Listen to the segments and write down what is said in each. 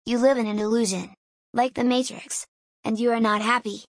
You live in an illusion. Like the Matrix. And you are not happy.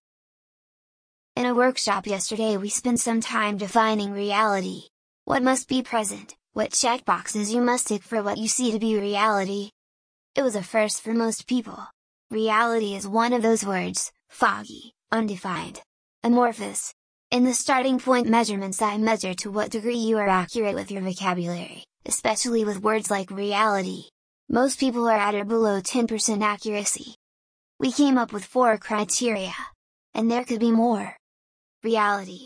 In a workshop yesterday we spent some time defining reality. What must be present, what checkboxes you must tick for what you see to be reality. It was a first for most people. Reality is one of those words, foggy, undefined, amorphous. In the starting point measurements I measure to what degree you are accurate with your vocabulary, especially with words like reality. Most people are at or below 10% accuracy. We came up with 4 criteria. And there could be more. Reality.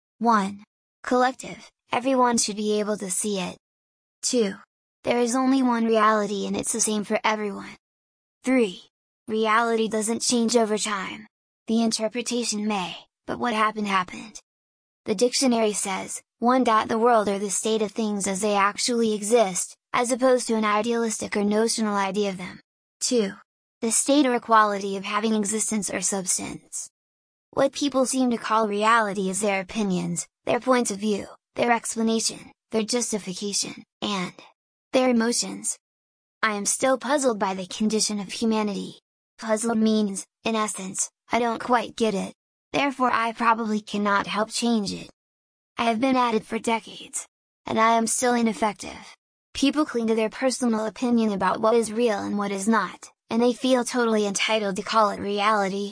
1. Collective, everyone should be able to see it. 2. There is only one reality and it's the same for everyone. 3. Reality doesn't change over time. The interpretation may, but what happened happened. The dictionary says, 1. The world or the state of things as they actually exist, as opposed to an idealistic or notional idea of them. 2. The state or quality of having existence or substance. What people seem to call reality is their opinions, their points of view, their explanation, their justification, and their emotions. I am still puzzled by the condition of humanity. Puzzled means, in essence, I don't quite get it. Therefore I probably cannot help change it. I have been at it for decades. And I am still ineffective. People cling to their personal opinion about what is real and what is not, and they feel totally entitled to call it reality.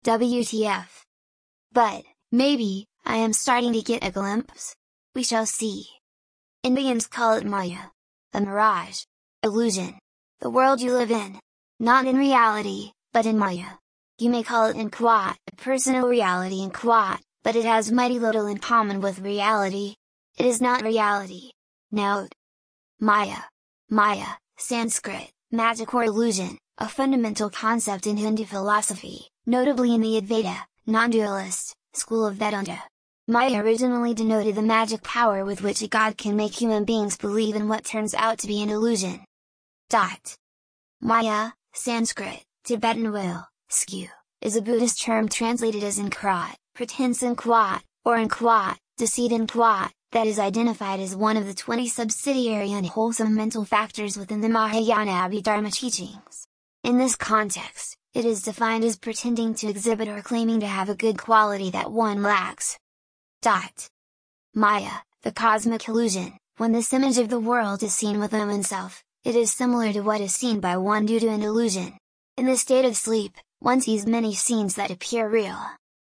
WTF. But, maybe, I am starting to get a glimpse. We shall see. Indians call it Maya. A mirage. Illusion. The world you live in. Not in reality, but in Maya. You may call it in quote, personal reality in quote, but it has mighty little in common with reality. It is not reality. Note. Maya. Maya, Sanskrit, magic or illusion, a fundamental concept in Hindu philosophy, notably in the Advaita, non-dualist, school of Vedanta. Maya originally denoted the magic power with which a god can make human beings believe in what turns out to be an illusion. Maya, Sanskrit, Tibetan will, skew, is a Buddhist term translated as inkrot, pretense in quote, or in quote, deceit in quote, that is identified as one of the 20 subsidiary unwholesome mental factors within the Mahayana Abhidharma teachings. In this context, it is defined as pretending to exhibit or claiming to have a good quality that one lacks. Maya, the cosmic illusion, when this image of the world is seen within oneself, it is similar to what is seen by one due to an illusion. In the state of sleep, one sees many scenes that appear real.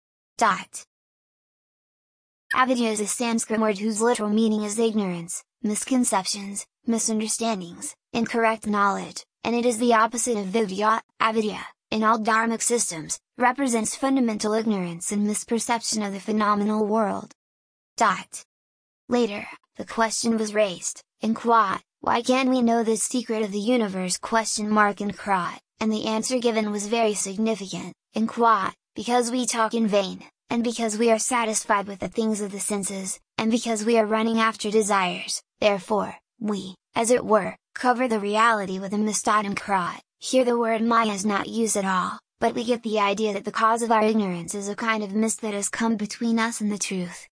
Avidya is a Sanskrit word whose literal meaning is ignorance, misconceptions, misunderstandings, incorrect knowledge, and it is the opposite of vidya. Avidya, in all dharmic systems, represents fundamental ignorance and misperception of the phenomenal world. Later, the question was raised, in quote, why can't we know the secret of the universe ? In quote, and the answer given was very significant, in quote, because we talk in vain, and because we are satisfied with the things of the senses, and because we are running after desires, therefore, we, as it were, cover the reality with a mist. In quote, here the word Maya is not used at all, but we get the idea that the cause of our ignorance is a kind of mist that has come between us and the truth.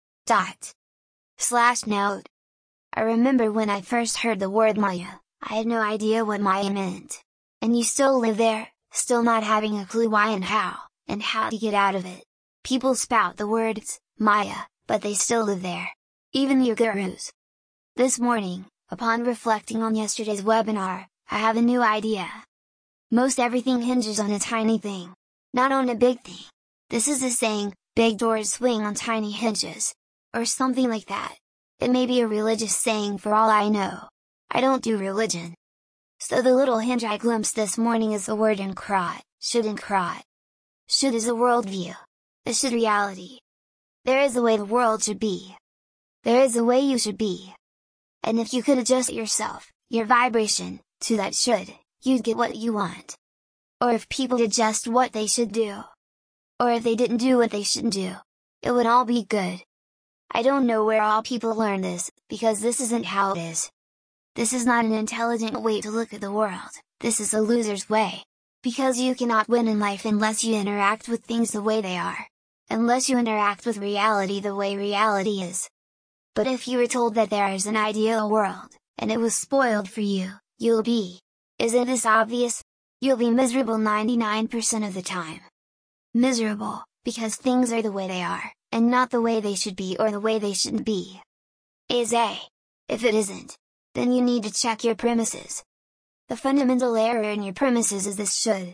Note. I remember when I first heard the word Maya, I had no idea what Maya meant. And you still live there, still not having a clue why and how to get out of it. People spout the words, Maya, but they still live there. Even your gurus. This morning, upon reflecting on yesterday's webinar, I have a new idea. Most everything hinges on a tiny thing. Not on a big thing. This is a saying, big doors swing on tiny hinges. Or something like that. It may be a religious saying for all I know. I don't do religion. So the little hinge I glimpsed this morning is the word inkrot, should inkrot. Should is a worldview. A should reality. There is a way the world should be. There is a way you should be. And if you could adjust yourself, your vibration, to that should, you'd get what you want. Or if people did just what they should do. Or if they didn't do what they shouldn't do. It would all be good. I don't know where all people learn this, because this isn't how it is. This is not an intelligent way to look at the world, this is a loser's way. Because you cannot win in life unless you interact with things the way they are. Unless you interact with reality the way reality is. But if you were told that there is an ideal world, and it was spoiled for you, you'll be. Isn't this obvious? You'll be miserable 99% of the time. Miserable, because things are the way they are, and not the way they should be or the way they shouldn't be. Is A. If it isn't, then you need to check your premises. The fundamental error in your premises is this should.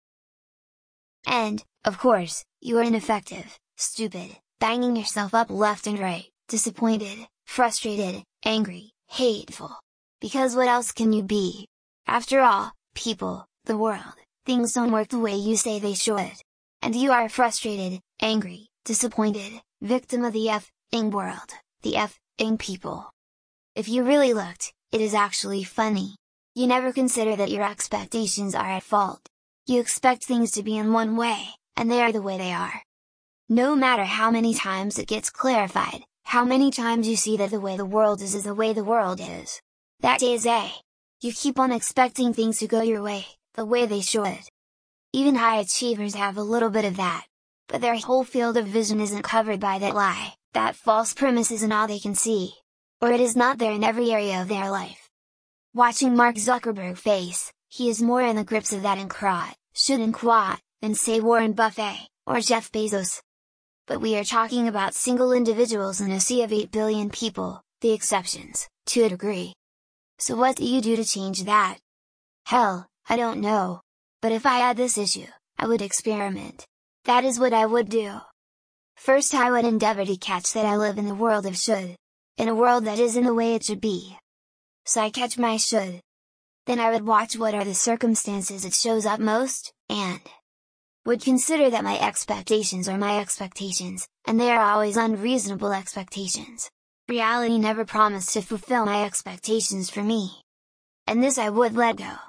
And, of course, you are ineffective, stupid, banging yourself up left and right, disappointed, frustrated, angry, hateful. Because what else can you be? After all, people, the world, things don't work the way you say they should. And you are frustrated, angry, disappointed, victim of the F-ing world, the F-ing people. If you really looked, it is actually funny. You never consider that your expectations are at fault. You expect things to be in one way, and they are the way they are. No matter how many times it gets clarified, how many times you see that the way the world is the way the world is. That is A. You keep on expecting things to go your way, the way they should. Even high achievers have a little bit of that. But their whole field of vision isn't covered by that lie, that false premise isn't all they can see. Or it is not there in every area of their life. Watching Mark Zuckerberg face, he is more in the grips of that should and quat, than say Warren Buffett, or Jeff Bezos. But we are talking about single individuals in a sea of 8 billion people, the exceptions, to a degree. So what do you do to change that? Hell, I don't know. But if I had this issue, I would experiment. That is what I would do. First I would endeavor to catch that I live in the world of should. In a world that isn't the way it should be. So I catch my should. Then I would watch what are the circumstances it shows up most, and would consider that my expectations are my expectations, and they are always unreasonable expectations. Reality never promised to fulfill my expectations for me. And this I would let go.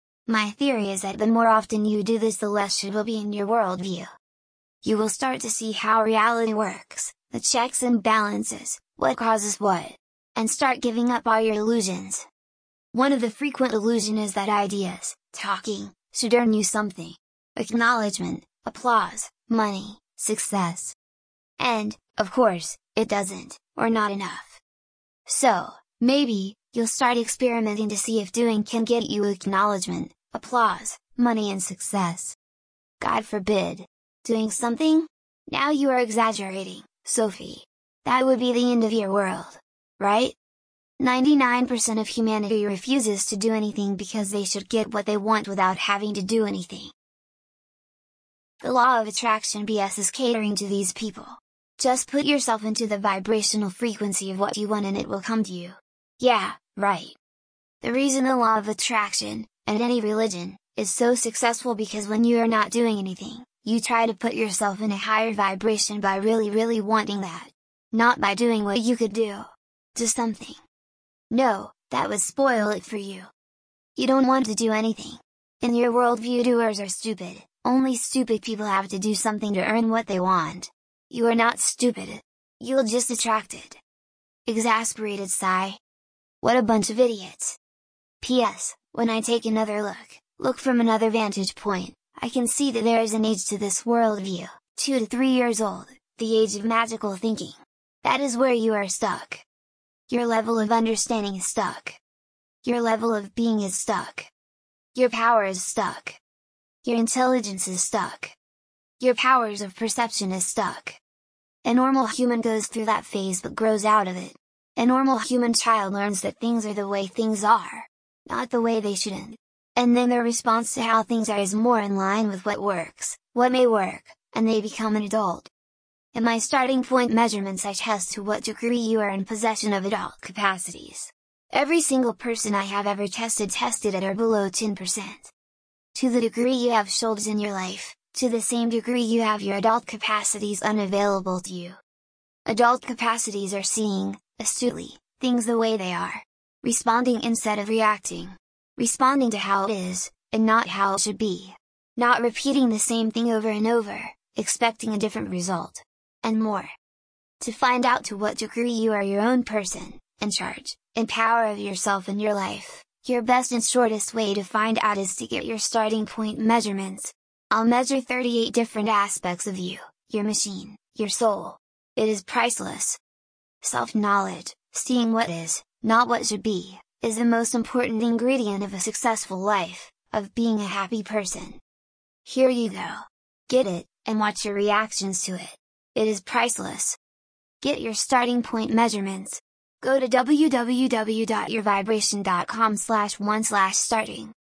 My theory is that the more often you do this, the less should will be in your worldview. You will start to see how reality works, the checks and balances, what causes what, and start giving up all your illusions. One of the frequent illusions is that ideas, talking, should earn you something. Acknowledgement, applause, money, success. And, of course, it doesn't, or not enough. So, maybe, you'll start experimenting to see if doing can get you acknowledgement, applause, money and success. God forbid. Doing something? Now you are exaggerating, Sophie. That would be the end of your world. Right? 99% of humanity refuses to do anything because they should get what they want without having to do anything. The law of attraction BS is catering to these people. Just put yourself into the vibrational frequency of what you want and it will come to you. Yeah, right. The reason the law of attraction, and any religion, is so successful because when you are not doing anything, you try to put yourself in a higher vibration by really wanting that. Not by doing what you could do. To something. No, that would spoil it for you. You don't want to do anything. In your worldview, doers are stupid. Only stupid people have to do something to earn what they want. You are not stupid. You'll just attract it. Exasperated sigh. What a bunch of idiots. P.S. When I take another look from another vantage point, I can see that there is an age to this worldview, 2 to 3 years old, the age of magical thinking. That is where you are stuck. Your level of understanding is stuck. Your level of being is stuck. Your power is stuck. Your intelligence is stuck. Your powers of perception is stuck. A normal human goes through that phase but grows out of it. A normal human child learns that things are the way things are, not the way they shouldn't. And then their response to how things are is more in line with what works, what may work, and they become an adult. In my starting point measurements I test to what degree you are in possession of adult capacities. Every single person I have ever tested at or below 10%. To the degree you have shoulds in your life, to the same degree you have your adult capacities unavailable to you. Adult capacities are seeing, astutely, things the way they are. Responding instead of reacting. Responding to how it is, and not how it should be. Not repeating the same thing over and over, expecting a different result. And more. To find out to what degree you are your own person, in charge, in power of yourself and your life, your best and shortest way to find out is to get your starting point measurements. I'll measure 38 different aspects of you, your machine, your soul. It is priceless. Self-knowledge, seeing what is, not what should be, is the most important ingredient of a successful life, of being a happy person. Here you go. Get it, and watch your reactions to it. It is priceless. Get your starting point measurements. Go to www.yourvibration.com/1/starting.